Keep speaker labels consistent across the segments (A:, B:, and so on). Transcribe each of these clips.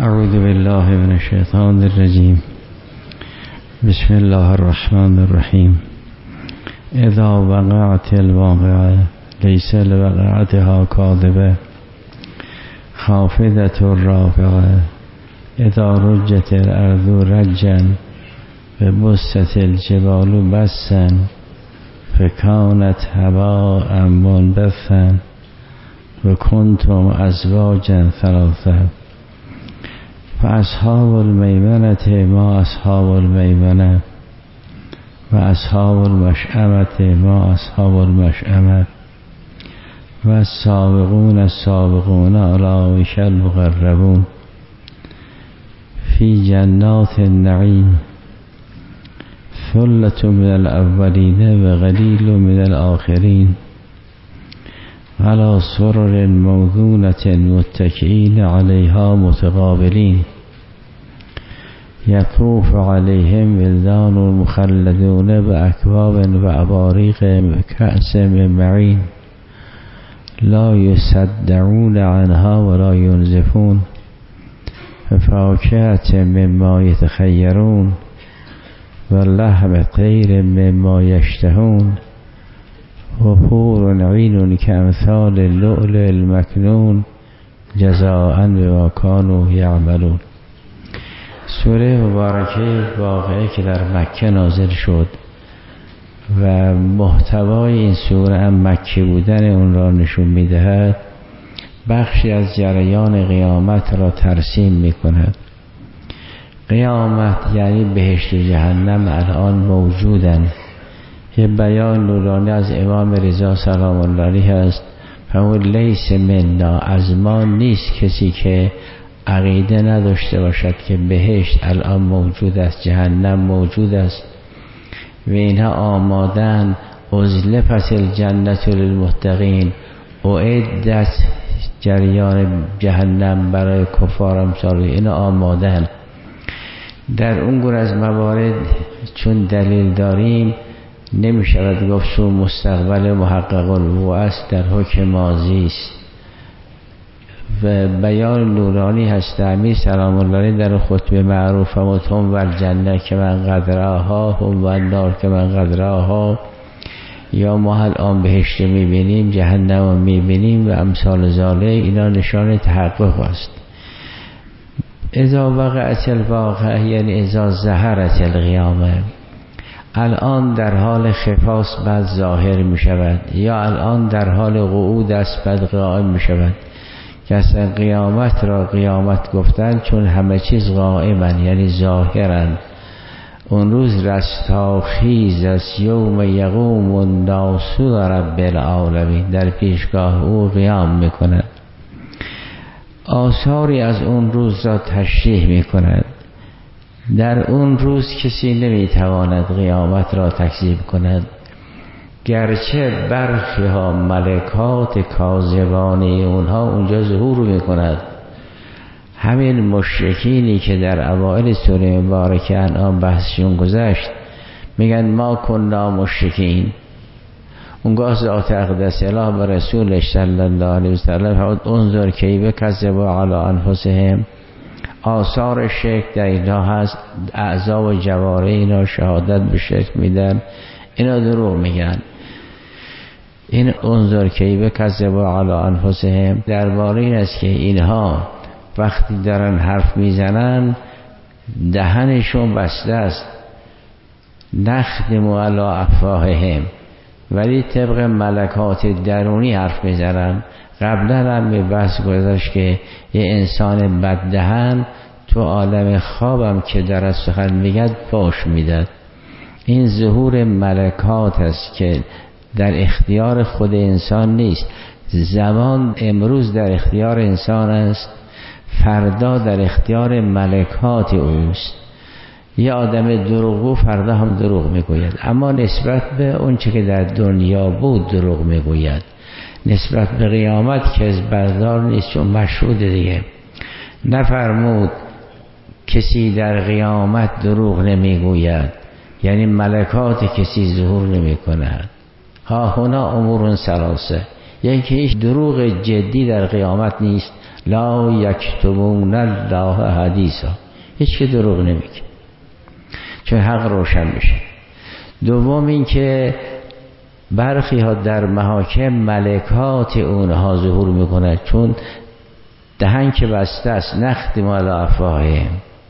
A: اعوذ بالله من الشیطان الرجیم. بسم الله الرحمن الرحیم. اذا وقعت الواقعه لیس لوقعتها کاذبه خافضة رافعه اذا رجت الارض رجا وبست الجبال بسا فكانت هباء منبثا وكنتم ازواجا ثلاثه فاصحاب المیمنة ما اصحاب المیمنة واصحاب المشأمة ما اصحاب المشأمة والسابقون السابقون اولئک المقربون في جنات النعیم ثلة من الاولین وقلیل من الاخرین على سرر موضونة متكئين عليها متقابلين يطوف عليهم ولدان مخلدون بأكواب وأباريق وكأس من معين لا يصدعون عنها ولا ينزفون ففاكهة مما يتخيرون واللحم طير مما يشتهون وحور عین کامثال اللؤلؤ المکنون جزاء بما كانوا یعملون. سوره مبارکه واقعه که در مکه نازل شد و محتوای این سوره هم مکی بودن اون را نشون میدهد، بخشی از جریان قیامت را ترسیم میکند. قیامت یعنی بهشت و جهنم الان موجودند. یه بیان نورانی از امام رضا سلام الله علیه است، فرمود لیس منا، از ما نیست کسی که عقیده نداشته باشد که بهشت الان موجود است، جهنم موجود است و اینها آمادن. ازلفت الجنة للمتقین، اعدت جریان جهنم برای کفار امثال اینا آمادن. در اون گونه از موارد چون دلیل داریم نمی شود گفت سو مستقبل محقق الوقوع است، در حکم ماضی است و بیان نورانی هست. امیر سلام الله علیه در خطبه معروف هم و الجنه که من قدرها هم و النار که من قدرها، یا ما الان بهشت می بینیم جهنم می بینیم و امثال ذالک، اینا نشان تحقق است. اذا وقعت الواقعه یعنی اذا ظهرت القیامه، الان در حال خفاست بعد ظاهر می شود، یا الان در حال قعود است بعد قائم می شود. که اصلا قیامت را قیامت گفتن چون همه چیز قائمن یعنی ظاهرن. اون روز رستاخیز است، یوم یقوم الناس لرب العالمین، در پیشگاه او قیام می کند. آثاری از اون روز را تشریح می کند. در اون روز کسی نمیتواند قیامت را تکذیب کند، گرچه برخی ها ملکات کاذبانه اونها اونجا ظهور میکند. همین مشرکینی که در اوائل سوره مبارکه انعام بحثشون گذشت میگن ما کنا مشرکین. اونگاه ذات اقدس اله به رسولش صلی الله علیه وسلم فرمود انظر کیف کذبوا علی انفسهم. آثار شرک در اینا هست، اعضا و جواره اینا شهادت به شرک میدن، اینا دروغ میگن. این انظر کیف کذبوا علی انفسهم درباره این است که اینها وقتی دارن حرف میزنن دهنشون بسته است، نختم علی افواههم، ولی طبق ملکات درونی حرف میزنن. قبلا هم به بحث گذاشت که یه انسان بددهن تو عالم خوابم که در سخن میگد فحش میداد. این ظهور ملکات است که در اختیار خود انسان نیست. زمان امروز در اختیار انسان است، فردا در اختیار ملکات اوست. یه آدم دروغگو فردا هم دروغ میگوید، اما نسبت به اون چه که در دنیا بود دروغ میگوید. نسبت به قیامت کذب بردار نیست، چون مشهود دیگه. نفرمود کسی در قیامت دروغ نمیگوید، یعنی ملکات کسی ظهور نمی کند. ها هنا امور ثلاثه، یکی هیچ دروغ جدی در قیامت نیست. لا یکتمون الله حدیثا، هیچ که دروغ نمیگه چون حق روشن میشه. دوم این که برخی ها در محاکم ملکات اونها ظهور میکنه، چون دهن که بسته است نختم علی افواههم،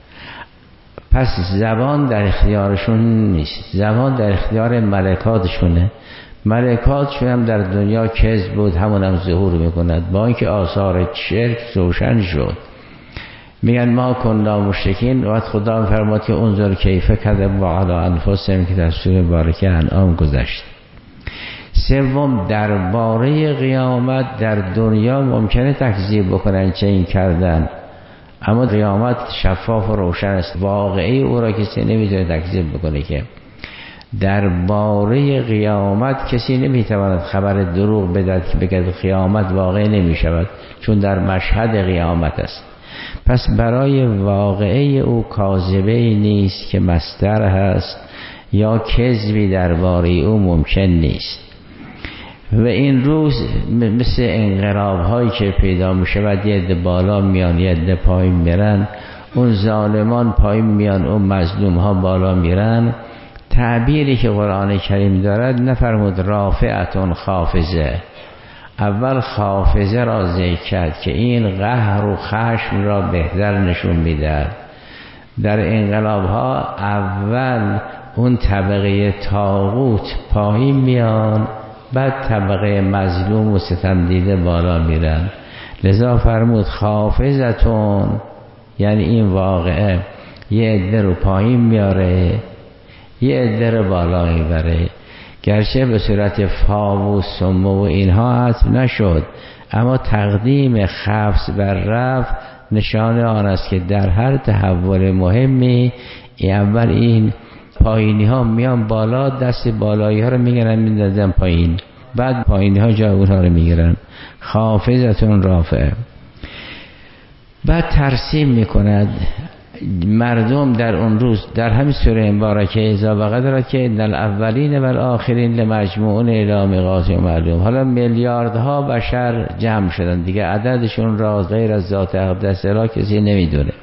A: پس زبان در اختیارشون نیست، زبان در اختیار ملکاتشونه. ملکاتشون هم در دنیا کذب بود، همون هم ظهور میکند، با اینکه آثار شرک روشن شد. میگن ما کنا مشرکین، وقت خدا فرمود که انظر کیف کذبوا علی انفسهم که در سوره مبارکه انعام گذشت. سوم درباره قیامت در دنیا ممکنه تکذیب بکنن چه این کردن، اما قیامت شفاف و روشن است، واقعی او را کسی نمیتونه تکذیب بکنه. که درباره قیامت کسی نمیتواند خبر دروغ بدهد که بگه قیامت واقع نمیشود، چون در مشهد قیامت است. پس برای واقعی او کاذبه نیست که مصدر هست یا کذبی درباره او ممکن نیست. و این روز مثل انقلاب هایی که پیدا می شود، یه عده بالا میان یه عده پایین میرن، اون ظالمان پایین میان اون مظلوم ها بالا میرن. تعبیری که قرآن کریم دارد نفرمود رافعتون خافضه، اول خافضه را ذکر کرد که این قهر و خشم را بهتر نشون میدهد. در انقلاب ها اول اون طبقه طاغوت پایین میان، بعد طبقه مظلوم و ستم دیده بالا میرن. لذا فرمود خافضتون، یعنی این واقعه یه عده رو پایین میاره یه عده رو بالا میبره، گرچه به صورت فا و سم و اینها حذف نشد، اما تقدیم خفض بر رفع نشانه آن است که در هر تحول مهمی اول این پایینی ها میان بالا، دست بالایی ها رو میگیرن میندازن پایین، بعد پایینی ها جای اونها رو میگیرن. خافضتون رافعه. بعد ترسیم میکند مردم در اون روز. در همین سوره مبارکه اذا وقدرت که ان الاولین و الاخرین لمجموعون الی میقات معلوم. حالا میلیاردها بشر جمع شدن دیگه، عددشون را غیر از ذات اقدس را کسی نمیدونه.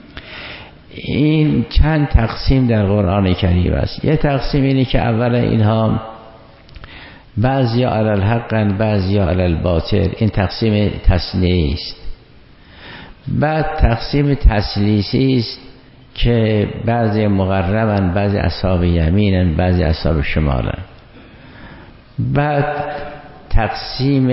A: این چند تقسیم در قرآن کریم است. یه تقسیم اینه که اولا اینها بعضی علی الحق بعضی علی الباطل، این تقسیم تثنیه است. بعد تقسیم تثلیثی است که بعضی مقربن، بعضی اصحاب یمینن، بعضی اصحاب شمالن. بعد تقسیم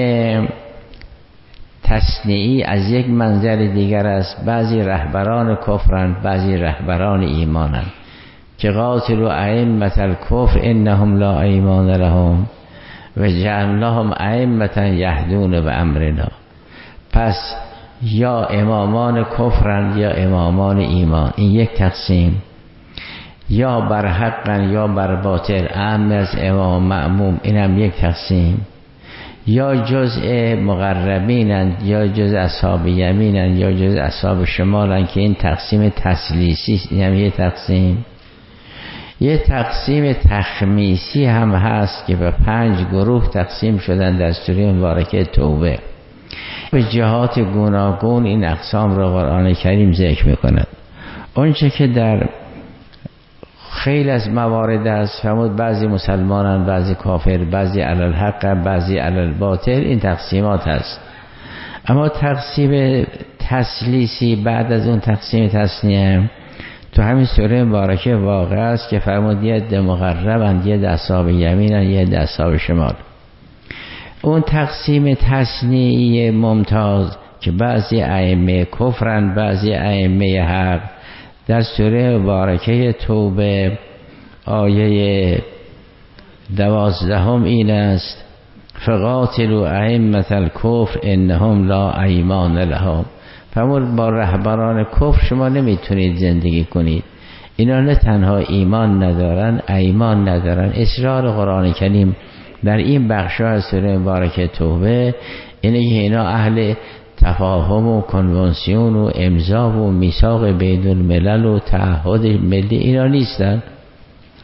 A: تصنیعی از یک منظر دیگر است، بعضی رهبران کفرن، بعضی رهبران ایمانن که قاتلوا ائمة الکفر انهم لا ایمان لهم و جعلناهم ائمة یهدون بامرنا. پس یا امامان کفرن یا امامان ایمان، این یک تقسیم. یا بر حقن یا بر باطل، اعم از امام مأموم، این هم یک تقسیم. یا جزء مقربینن یا جزء اصحاب یمینن یا جزء اصحاب شمالن که این تقسیم تثلیثی است، این هم یک تقسیم. یه تقسیم تخمیسی هم هست که به 5 گروه تقسیم شدن در سوره مبارکه توبه. به جهات گوناگون این اقسام را قرآن کریم ذکر میکند. اونچه که در خیلی از موارد است فرمود بعضی مسلمانان، بعضی کافر، بعضی علی الحق، بعضی علی الباطل، این تقسیمات هست. اما تقسیم تثلیثی بعد از اون تقسیم تثنیه تو همین سوره مبارکه واقع است که فرمود یه عده مقربند، یه عده اصحاب یمینن، یه عده اصحاب شمال. اون تقسیم تثنیه ممتاز که بعضی ائمه کفرن، بعضی ائمه حق، در سوره مبارکه توبه آیه 12 این است فقاتلوا ائمة الکفر انهم لا ایمان لهم. فرمود با رهبران کفر شما نمیتونید زندگی کنید، اینا نه تنها ایمان ندارن، ایمان ندارن. اصرار قرآن کریم در این بخش از سوره مبارکه توبه اینه که اینا اهل تفاهم و کنوانسیون و امضا و میثاق بین الملل و تعهد ملی اینا نیستن.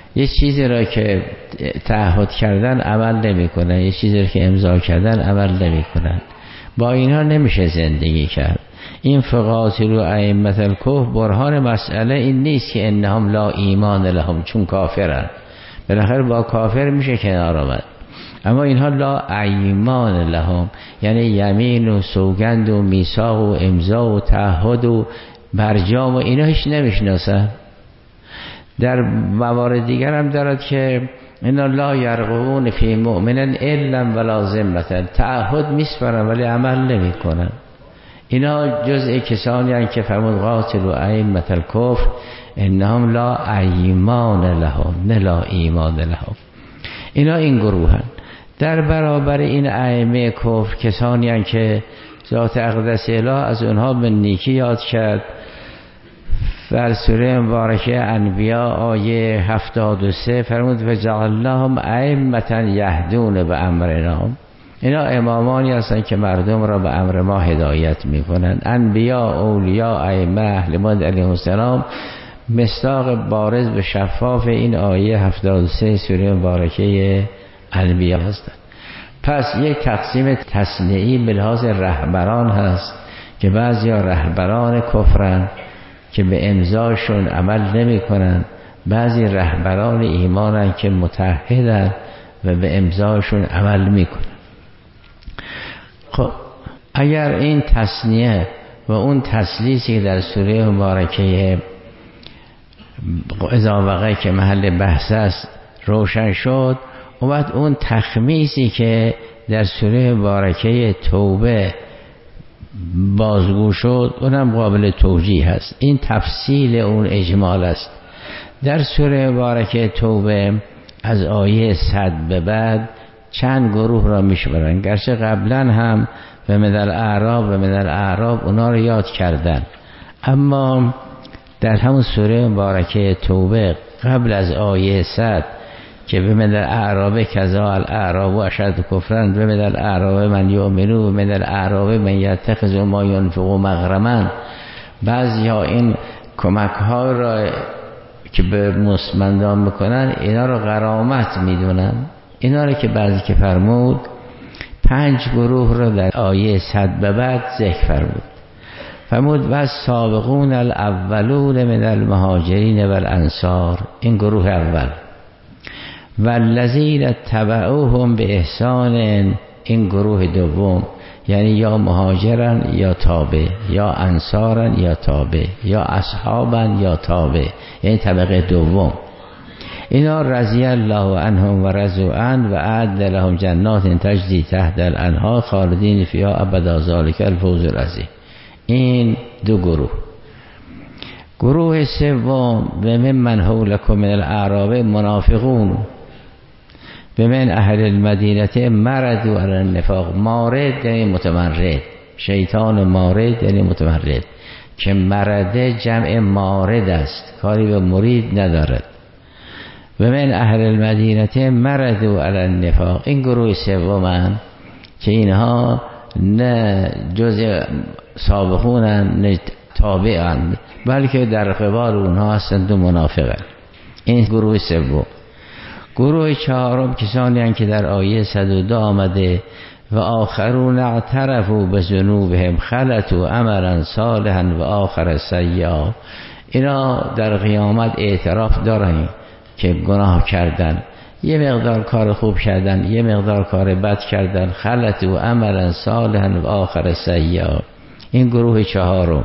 A: یه چیزی را که تعهد کردن عمل نمی کنن، یه چیزی را که امضا کردن عمل نمی کنن. با اینها نمیشه زندگی کرد. این فقاتلوا ائمة الکفر برهان مسئله این نیست که انهم لا ایمان لهم، چون کافرن بالاخره با کافر میشه کنار آمد، اما اینها لا ایمان لهم یعنی یمین و سوگند و میثاق و امضا و تعهد و برجام و اینا هیچ نمیشناسن. در موارد دیگر هم دارد که اینا لا یرقبون فی مؤمن الا ولا ذمة، تعهد میسپارن ولی عمل نمی کنن. اینا جزء کسانی هستند که فرمود قاتلوا ائمة الکفر انهم لا ایمان لهم، نه لا ایمان لهم. اینا این گروه هستند. در برابر این ائمه کفر کسانی هستند که ذات اقدس اله از اونها به نیکی یاد کرد. در سوره مبارکه انبیا آیه 73 فرمود وجعلناهم ائمة یهدون بامرنا، اینا امامانی هستند که مردم را به امر ما هدایت میکنند. انبیا، اولیاء، ائمه اهل بیت علیهم السلام مصداق بارز و شفاف این آیه 73 سوره مبارکه انبیا هستند. پس یک تقسیم تصنیعی به لحاظ رهبران هست که بعضیا رهبران کفرن که به امضاشون عمل نمی کنن، بعضی رهبران ایمانن که متحدن و به امضاشون عمل می کنن. خب اگر این تصنیه و اون تسلیسی که در سوره مبارکه اذا وقع که محل بحث است روشن شد، و بعد اون تخمیسی که در سوره مبارکه توبه بازگو شد اونم قابل توجیه هست. این تفصیل اون اجمال است. در سوره مبارکه توبه از آیه 100 به بعد چند گروه را میشمارن، گرچه قبلا هم و من الاعراب اونا رو یاد کردن، اما در همون سوره مبارکه توبه قبل از آیه 100 که به من الاعراب کذا الاعراب و اشد کفرن، به من الاعراب من یؤمنو و من الاعراب من یتخذ ما ینفق مغرما، بعضی ها این کمک ها را که به مستمندان میکنن اینا رو غرامت میدونن. اینا رو که بعضی که فرمود 5 گروه رو در آیه 100 به بعد ذکر فرمود و سابقون الاولون من المهاجرین والانصار، این گروه اول، والذین تبعوهم به احسان، این گروه دوم، یعنی یا مهاجرن یا تابع، یا انصارن یا تابع، یا اصحابن یا تابع، یعنی طبقه دوم. اینا رضی الله عنهم و رضوا عنه و اعد لهم جنات تجری تحت الانهار خالدین فیها ابدا ذلک الفوز العظیم. این دو گروه. گروه سوم و من حولکم من الاعراب منافقون و من اهل المدینه مردوا علی النفاق، مارد یعنی متمرد، شیطان مارد یعنی متمرد، که مرده جمع مارد است، کاری به مرید ندارد. و من اهل المدینه مردوا علی النفاق، این گروه سومن که اینها نه جز سابقونن نه تابعن، بلکه در قبال اونها هستند و منافقن. این گروه سوم. گروه چهارم کسانی هستند که در آیه 102 آمده و آخرون اعترفوا بذنوبهم خلطوا عملا صالحا و آخر سیئا، اینا در قیامت اعتراف دارن که گناه کردن، یه مقدار کار خوب کردن، یه مقدار کار بد کردن، خلطوا عملا صالحا و آخر سیئا. این گروه چهارم.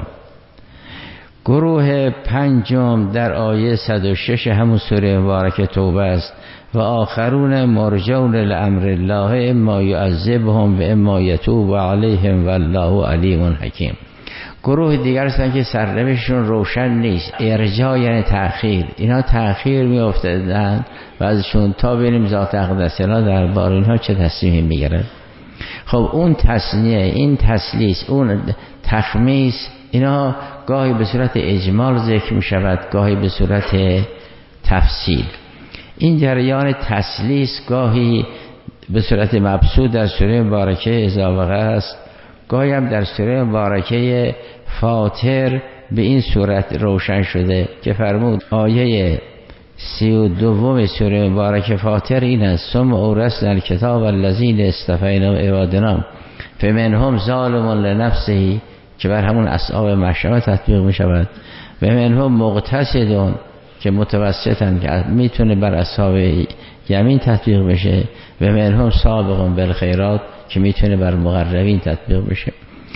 A: گروه پنجم در آیه 106 همون سوره مبارکه توبه است و آخرون مرجون لامر الله اما یعذبهم و اما یتوب علیهم والله علیم حکیم. گروه دیگر هستن که سرنوشتشون روشن نیست، ارجاع یعنی تأخیر، اینا تأخیر میافتادن و ازشون تا ببینیم ذات اقدس اله درباره اینها چه تصمیمی میگیرن. خب اون تصنیه، این تسلیس، اون تخمیس، اینا گاهی به صورت اجمال ذکر می شود، گاهی به صورت تفصیل. این جریان تسلیس گاهی به صورت مبسوط در سوره مبارکه اذا وقع است، گاهی هم در سوره مبارکه فاطر به این صورت روشن شده که فرمود آیه 32 سوره مبارک فاطر این است: ثم اورثنا الکتاب الذین اصطفینا من عبادنا فمنهم ظالم لنفسه که بر همون اصحاب مشأمه تطبیق می شود، و منهم مقتصد که متوسطن که میتونه بر اصحاب یمین تطبیق بشه، و منهم سابق بالخیرات که میتونه بر مقربین تطبیق بشه.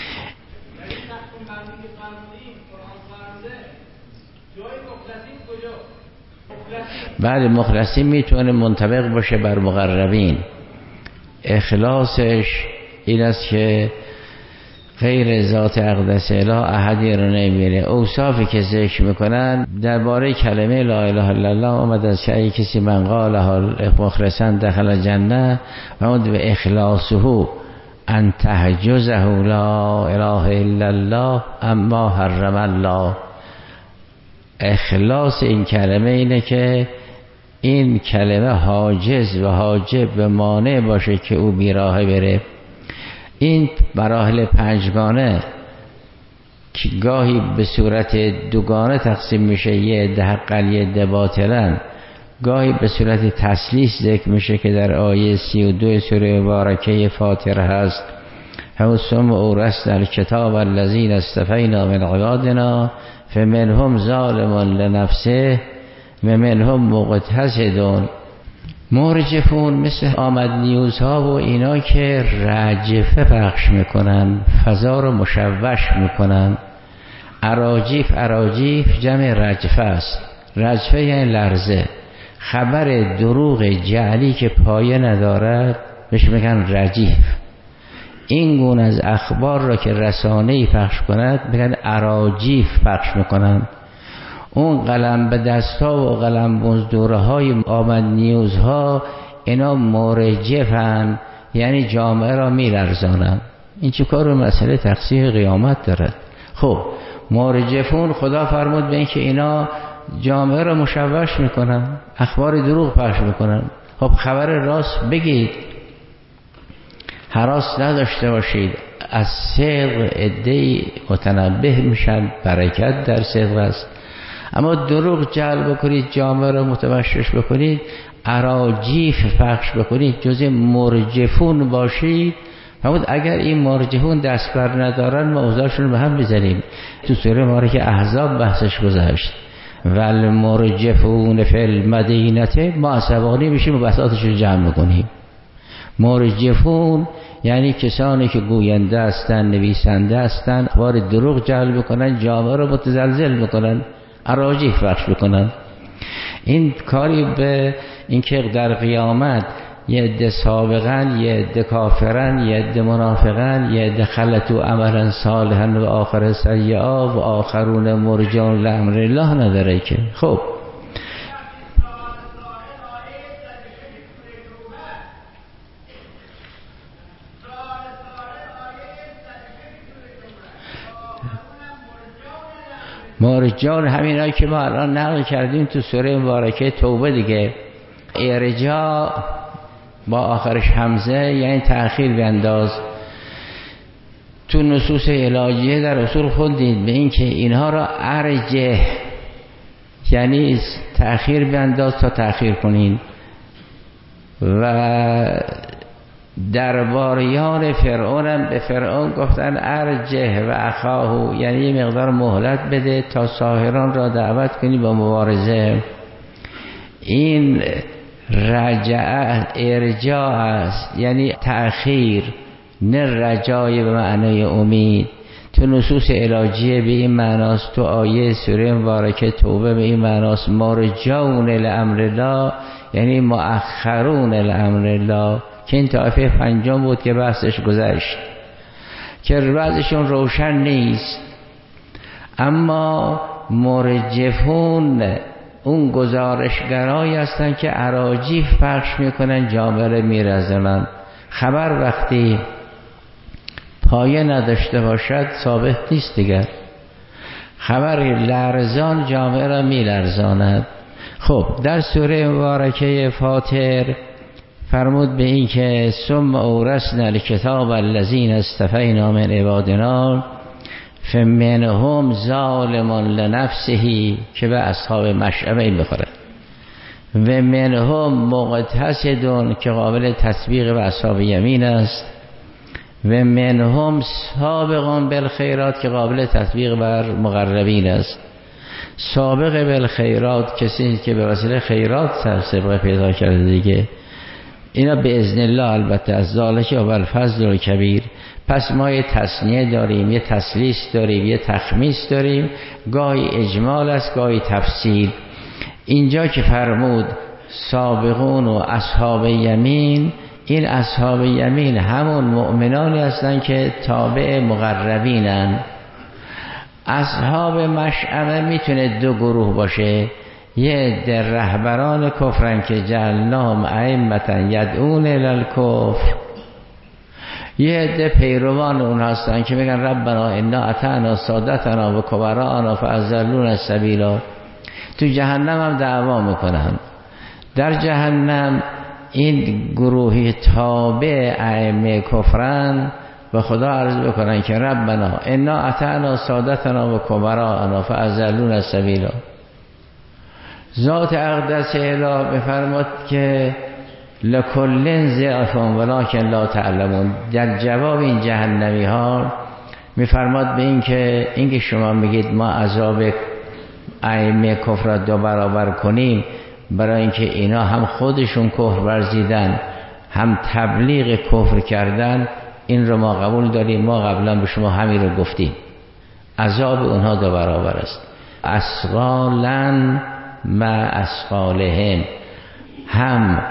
A: بعد مخلصین میتونه منطبق باشه بر مقربین. اخلاصش این است که غیر ذات اقدس اله احدی رو نمیره. اوصافی که ذکر میکنن درباره کلمه لا اله الا الله آمد از که ای کسی من قالها مخلصا دخل جنه و اون به اخلاصه ان تحجزه لا اله الا الله اما حرم الله. اخلاص این کلمه اینه که این کلمه حاجز و حاجب و مانع باشه که او بیراه بره. این مراحل پنجگانه که گاهی به صورت دوگانه تقسیم میشه، یه عده حقاً یه عده باطلاً، گاهی به صورت تثلیث ذکر میشه که در آیه 32 سوره مبارکه فاطر هست: هم ثم اورثنا الکتاب الذین اصطفینا من عبادنا فمنهم ظالم لنفسه و منهم مقتصد. مرجفون مثل آمد نیوزها و اینا که رجفه پخش میکنن، فضا رو مشوش میکنن. اراجیف جمع رجفه است. رجفه یعنی لرزه. خبر دروغ جعلی که پایه ندارد بهش میگن رجیف. این گونه از اخبار را که رسانه‌ای پخش کند میگن اراجیف پخش میکنن. اون قلم به دستا و قلم بزدوره های آمد نیوزها اینا مرجفن، یعنی جامعه را میلرزانن. این چه کار مسئله تقصیر قیامت دارد؟ خب مرجفون خدا فرمود به این که اینا جامعه را مشوش میکنن، اخبار دروغ پخش میکنن. خب خبر راست بگید، هراس نداشته باشید. از صدق عده‌ای متنبه میشن، برکت در صدق است. اما دروغ جعل بکنید، جامعه را متوشش بکنید، اراجیف پخش بکنید، جزء مرجفون باشید. همون اگر این مرجفون دست بر ندارن ما اوضاعشون به هم بزنیم. تو سوره مبارکه احزاب بحثش گذشت: والمرجفون فی المدینه، ما عصبانی میشیم و بساطش رو جمع میکنیم. مرجفون یعنی کسانی که گوینده هستن، نویسنده هستن، اخبار دروغ جعل بکنن، جامعه رو متزلزل بکنن، اراجیف بخش بکنن. این کاری به اینکه در قیامت یه عده سابقن، یه عده کافرن، یه عده منافقن، یه عده خلطوا عملا صالحا و آخر سیئا و آخرون مرجون لامر الله نداره که. خب مرجان همینایی که ما الان نقل کردیم تو سوره مبارکه توبه دیگه. ارجاع با آخرش همزه یعنی تأخیر بینداز. تو نصوص الهیه در اصول خوندید به این که اینها را ارجه یعنی تأخیر بینداز تا تأخیر کنین. و درباریان فرعون هم به فرعون گفتن ارجه و اخاهو، یعنی یه مقدار مهلت بده تا ساحران را دعوت کنی با مبارزه. این رجع ارجاع است، یعنی تأخیر، نه رجای به معنای امید. تو نصوص الهیه به این معناست، تو آیه سوره مبارکه توبه به این معناست: مرجون لامر الله، یعنی مؤخرون لامر الله، که این طایفه پنجم بود که بحثش گذشت که بعضشون روشن نیست. اما مرجفون اون گزارشگرایی هستن که اراجیف پخش میکنن، جامعه میرزنن. خبر وقتی پایه نداشته باشد ثابت نیست دیگر. خبر لرزان جامعه را میلرزاند. خب در سوره مبارکه فاطر فرمود به این که ثم اورثنا الکتاب الذین اصطفینا من عبادنا فمنهم ظالم لنفسه که به اصحاب مشأمه این بخوره. و منهم مقتصدون که قابل تطبیق به اصحاب یمین است و منهم سابقون بالخیرات که قابل تطبیق بر مقربین است. سابق بالخیرات کسی که به وسیله خیرات سابقه پیدا کرده دیگه، اینا به اذن الله البته از ذالک و الفضل الکبیر. پس ما یه تصنیه داریم، یه تسلیس داریم، یه تخمیس داریم، گاهی اجمال است گاهی تفصیل. اینجا که فرمود سابقون و اصحاب یمین، این اصحاب یمین همون مؤمنانی هستند که تابع مقربینن. اصحاب مشأمه میتونه دو گروه باشه، یه در رهبران کفرن که جعلناهم ائمة یدعون الی الکفر، یه عده پیروان اون هستن که میگن ربنا انا اطعنا سادتنا و کبراءنا فاضلونا السبیل. تو جهنم هم دعوا میکنن. در جهنم این گروهی تابع ائمه کفرن و خدا عرض بکنن که ربنا انا اطعنا سادتنا و کبراءنا فاضلونا السبیل. ذات اقدس اله بفرماد که لکل ضعف ولکن لا تعلمون. در جواب این جهنمی ها میفرماد به این که شما میگید ما عذاب ائمه کفر را دو برابر کنیم، برای اینکه اینا هم خودشون کفر ورزیدن هم تبلیغ کفر کردن، این رو ما قبول داریم، ما قبلا به شما همین رو گفتیم، عذاب اونها دو برابر است. اسقالاً ما اسقالهم، هم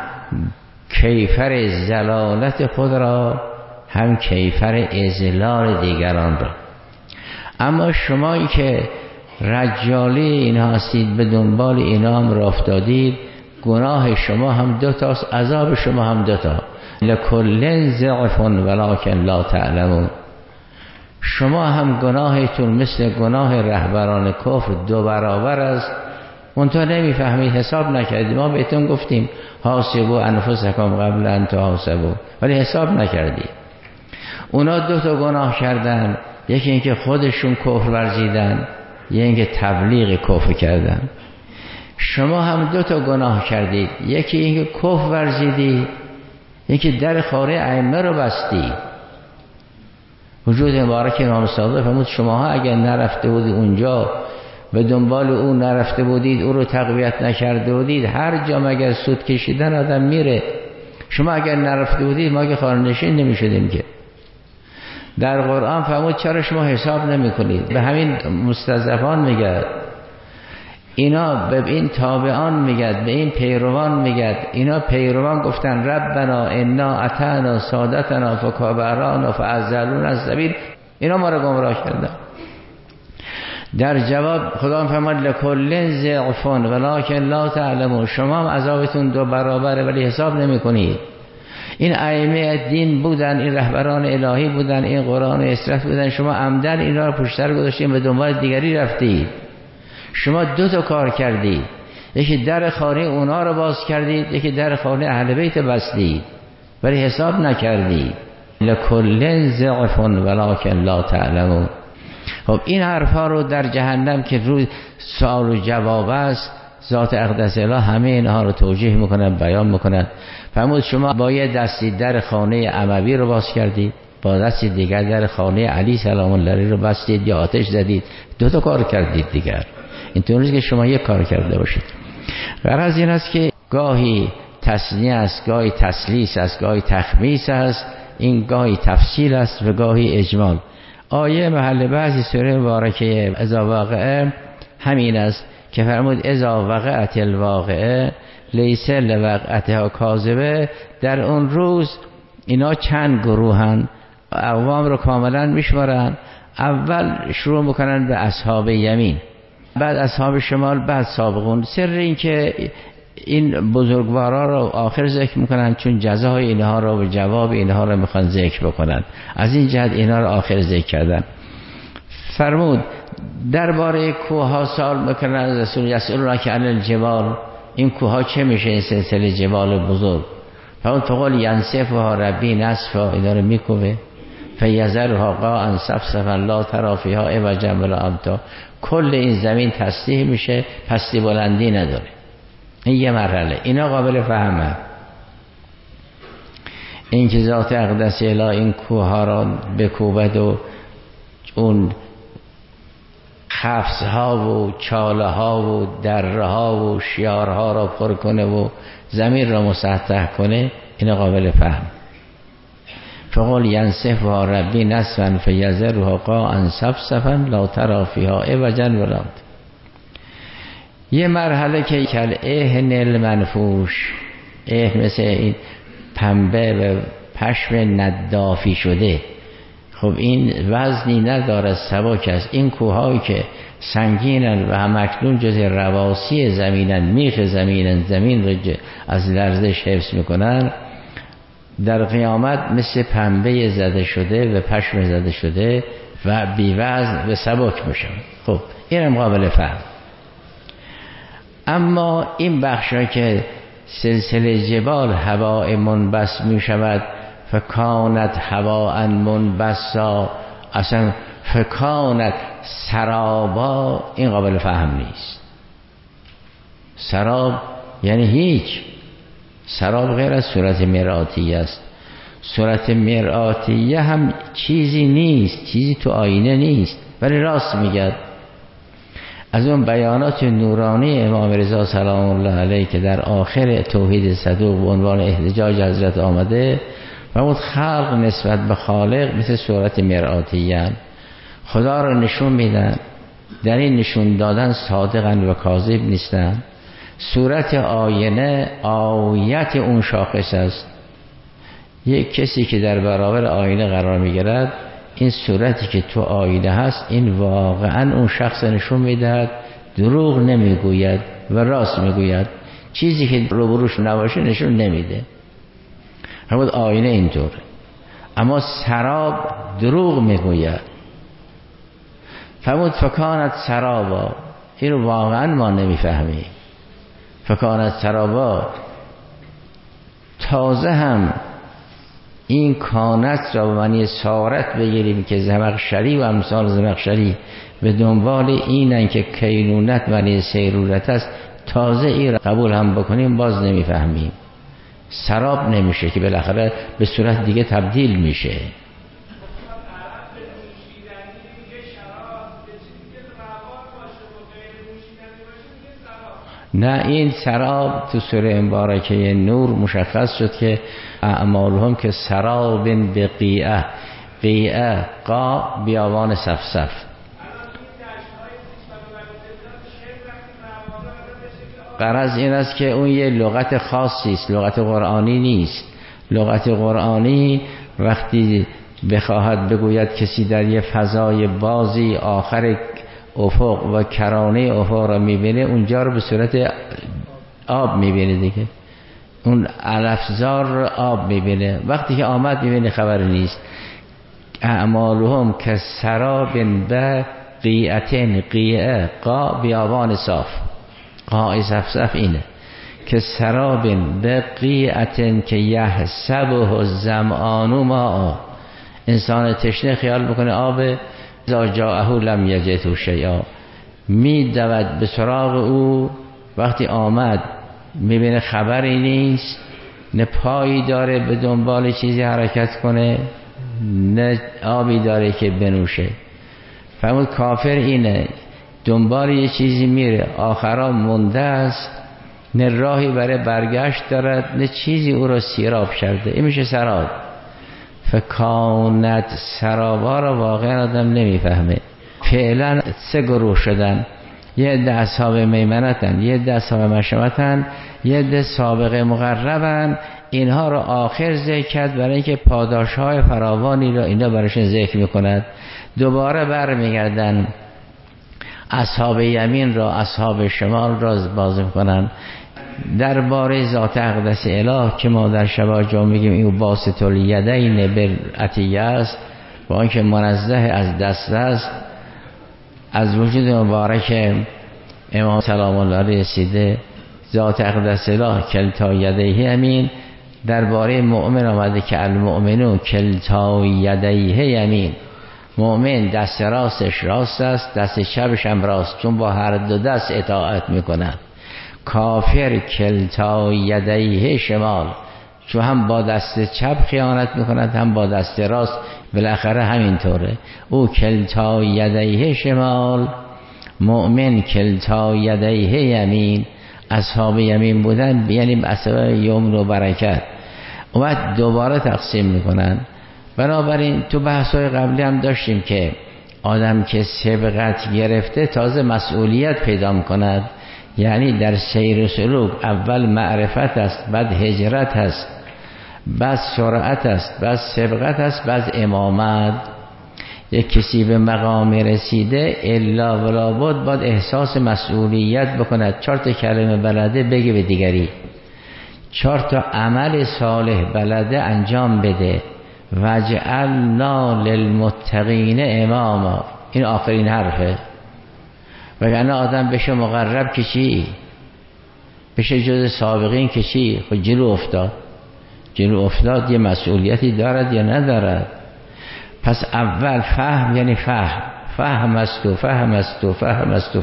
A: کیفر زلالت خود را هم کیفر اذلال دیگران را. اما شمایی که رجالی اینها هستید، به دنبال اینا هم راه افتادید، گناه شما هم دوتاست، عذاب شما هم دوتا. لکل ضعف ولکن لا تعلمون. شما هم گناهتون مثل گناه رهبران کفر دو برابر است، منتها نمیفهمید، حساب نکردید. ما بهتون گفتیم حاسبوا انفسکم قبل ان تحاسبوا، ولی حساب نکردید. اونا دو تا گناه کردن، یکی اینکه خودشون کفر ورزیدن، یکی اینکه تبلیغ کفر کردن. شما هم دو تا گناه کردید، یکی اینکه کفر ورزیدی، یکی در خانه ائمه رو بستی. وجود مبارک امام صادق فرمود شماها اگر نرفته بودید اونجا، به دنبال او نرفته بودید، او رو تقویت نکرده بودید، هر جا مگر سود کشیدن آدم میره. شما اگر نرفته بودید ما که خانه‌نشین نمیشدیم که. در قرآن فرمود چرا شما حساب نمی کنید؟ به همین مستضعفان میگه، اینا به این تابعان میگه، به این پیروان میگه. اینا پیروان گفتن ربنا انا اطعنا سادتنا فکبراءنا فاضلونا السبیل، اینا ما رو گمراه کردن. در جواب خدا فرمود لکل ضعف ولکن لا تعلمون. شما هم عذابتون دو برابره ولی حساب نمی کنید. این ائمه دین بودن، این رهبران الهی بودن، این قرآن اسرت بودن، شما عمدن اینا رو پشت سر گذاشتین، به دنبال دیگری رفتید. شما دو تا کار کردید، یکی در خانه اونا رو باز کردید، یکی در خانه اهل بیت بستید، ولی حساب نکردید. لکل ضعف ولکن لا تعلمون. خب این حرفا رو در جهنم که روی سوال و جواب است، ذات اقدس اله همه اینها رو توجیه میکنن، بیان میکنن. فرمود شما با یه دستی در خانه اموی رو باز کردید، با دستی دیگر در خانه علی سلام الله رو بستید یا آتش زدید. دو تا کار کردید دیگر. اینطور نیست که شما یک کار کرده باشید. غرض این است که گاهی تصنیه است، گاهی تسلیس است، گاهی تخمیس است، این گاهی تفصیل است و گاهی اجمال. آیه محل بعضی سوره مبارکه اذا واقعه همین است که فرمود اذا وقعت الواقعه لیس لوقعتها کاذبه. در اون روز اینا چند گروهن، اقوام رو کاملا میشمارن. اول شروع میکنن به اصحاب یمین، بعد اصحاب شمال، بعد سابقون. سر این که این بزرگوارا رو آخر ذکر میکنن چون جزای اینها رو و جواب اینها رو میخوان ذکر بکنن، از این جهت اینها رو آخر ذکر کردن. فرمود درباره کوه ها سوال میکنن از رسول یسألونک عن الجبال، این کوه ها چه میشه، این سلسله جبال بزرگ؟ فرمود فقل ینسفها ربی نسفا، اینا رو میکوبه فیذرها قاعا صفصفا لا تری فیها عوجا ولا امتا. کل این زمین تسطیح میشه، پستی بلندی نداره. این یه مرحله، اینا قابل فهمه. این که ذات اقدس اله این کوه ها را بکوبد و اون خفص ها و چاله ها و دره ها و شیار ها را پر کنه و زمین را مسطح کنه، اینا قابل فهم. فقل ینسفها ربی نسفا فیذرها قاعا صفصفا لا تری فیها عوجا ولا امتا. یه مرحله که کالاهن المنفوش، مثل این پنبه و پشم ندافی شده، خب این وزنی نداره، سبک است. این کوهایی که سنگینن و همکنون جز رواسی زمینن، میخ زمینن، زمین رو از لرزش حفظ میکنن، در قیامت مثل پنبه زده شده و پشم زده شده و بی وزن و سبک میشن. خب این هم قابل فهم. اما این بخشا که سلسله جبال هواء منبس می شود، فکانت هواء منبسا، اصلا فکانت سرابا، این قابل فهم نیست. سراب یعنی هیچ. سراب غیر از صورت مرآتیه است. صورت مرآتیه هم چیزی نیست، چیزی تو آینه نیست، ولی راست میگه. از اون بیانات نورانی امام رضا سلام الله علیه که در آخر توحید صدوق به عنوان احتجاج حضرت آمده، و اون خلق نسبت به خالق مثل صورت مرآتیه، خدا رو نشون میدن، در این نشون دادن صادقن و کاذب نیستن. صورت آینه آیت اون شاخص است. یک کسی که در برابر آینه قرار میگیرد، این صورتی که تو آینه هست، این واقعا اون شخص نشون میدهد، دروغ نمیگوید و راست میگوید. چیزی که روبروش نباشه نشون نمیده. همون آینه اینطور. اما سراب دروغ میگوید. فرمود فکانت سرابا، این رو واقعا ما نمیفهمیم. فکانت سرابا، تازه هم این کانت را به معنی سارت بگیریم که زمخشری و امثال زمخشری به دنبال اینن که کینونت معنی سیرورت است، تازه این را قبول هم بکنیم باز نمیفهمیم. سراب نمیشه که بالاخره به صورت دیگه تبدیل میشه. نه، این سراب تو سوره مبارکه نور مشخص شد که اعمالهم که سراب بقیعه، قیعه قا بیابان صفصف. غرض این است که اون یه لغت خاصی است، لغت قرآنی نیست. لغت قرآنی وقتی بخواهد بگوید کسی در یه فضای بازی آخر افق و کرانه افق را میبینه، اونجا رو به صورت آب میبینه دیگه، اون علفزار رو آب میبینه. وقتی که آمد میبینه خبر نیست. اعمالهم که سراب بقیعتن، قیعه قا بیابان صاف، قاع صفصف اینه که سراب بقیعتن که یحسبه الظمآن ماء. انسان تشنه خیال بکنه آب، اذا جاءه لم یجده شیئا، می دود به سراغ او، وقتی آمد میبینه خبری نیست، نه پایی داره به دنبال چیزی حرکت کنه، نه آبی داره که بنوشه. فرمود کافر اینه، دنبال یه چیزی میره، آخرا مونده است، نه راهی برای برگشت دارد، نه چیزی او را سیراب کرده. این میشه سراب. فکانت سرابا را واقعا آدم نمیفهمه. فعلا سه گروه شدن، یه عده اصحاب میمنتن، یه عده اصحاب مشامتن، یه عده سابق مقربن. اینها را آخر ذکر کرد برای اینکه پاداشهای فراوانی را اینا براشون ذکر میکند. دوباره برمیگردن اصحاب یمین را اصحاب شمال را باز میکنن. درباره ذات اقدس اله که ما در شبا جا میگیم این باسط الیدین بالعطیه است، با آنکه منزه از دست است، از وجود مبارک امام سلام الله علیه رسیده. ذات اقدس اله کلتا یدیه یمین. درباره مؤمن آمده که المؤمنون کلتا یدیه یمین، مؤمن دست راستش راست است، دست چپش هم راست، چون با هر دو دست اطاعت میکنن. کافر کلتا یدیه شمال، چون هم با دست چپ خیانت میکند هم با دست راست، بالاخره همینطوره. او کلتا یدیه شمال، مؤمن کلتا یدیه یمین. اصحاب یمین بودن یعنی اصحاب یمن و برکت. و بعد دوباره تقسیم میکنن. بنابراین تو بحث‌های قبلی هم داشتیم که آدم که سبقت گرفته تازه مسئولیت پیدا میکند. یعنی در سیر و سلوک اول معرفت است، بعد هجرت است، بعد سرعت است، بعد سبقت است، بعد امامت. یک کسی به مقام رسیده الا ولا بد باید احساس مسئولیت بکند. 4 کلمه بلده بگه به دیگری، 4 عمل صالح بلده انجام بده. وجعلنا للمتقین اماما، این آخرین حرفه. وگرنه آدم بشه مقرب که چی؟ بشه جز سابقین که چی؟ خود جلو افتاد یه مسئولیتی دارد یا ندارد؟ پس اول فهم، یعنی فهم است.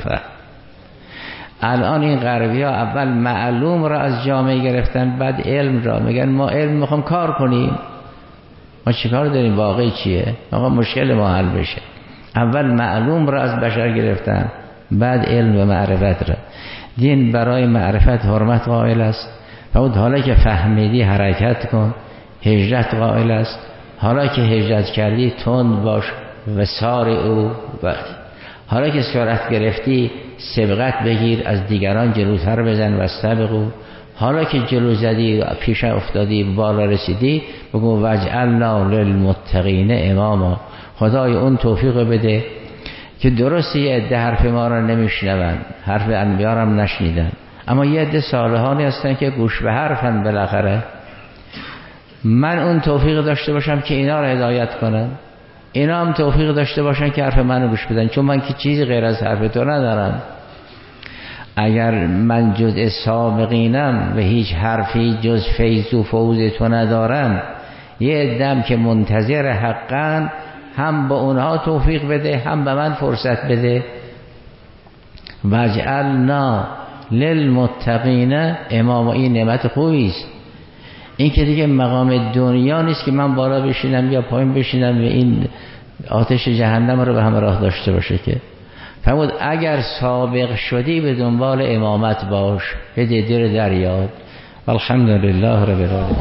A: الان این غربی ها اول معلوم را از جامعه گرفتن، بعد علم را. میگن ما علم میخوام کار کنیم. ما چیکار داریم؟ واقعی چیه؟ آقا مشکل ما حل بشه. اول معلوم را از بشر گرفتن، بعد علم و معرفت را. دین برای معرفت حرمت قائل است. فرمود حالا که فهمیدی حرکت کن. هجرت قائل است. حالا که هجرت کردی تند باش و سار او. حالا که سرعت گرفتی سبقت بگیر، از دیگران جلوتر بزن و سبقو. حالا که جلو زدی پیش افتادی بالا رسیدی بگو وجعلنا للمتقین اماما. خدای اون توفیق بده که درسته یه عده حرف ما را نمیشنون، حرف انبیا را هم نشنیدن، اما یه عده صالحانی هستن که گوش به حرفن. بالاخره من اون توفیق داشته باشم که اینا را هدایت کنم، اینا هم توفیق داشته باشن که حرف منو گوش بدن، چون من که چیزی غیر از حرف تو ندارم. اگر من جز سابقینم و هیچ حرفی جز فیض و فوز تو ندارم، یه عده‌ام که منتظر حقن، هم با اونها توفیق بده هم به من فرصت بده. وجعلنا للمتقین اماما. این نعمت خوبی است. این که دیگه مقام دنیا نیست که من بالا بشینم یا پایین بشینم و این آتش جهنم رو به همراه داشته باشه. که فرمود اگر سابق شدی به دنبال امامت باش، به دیر دریاد. الحمدلله رب العالمین.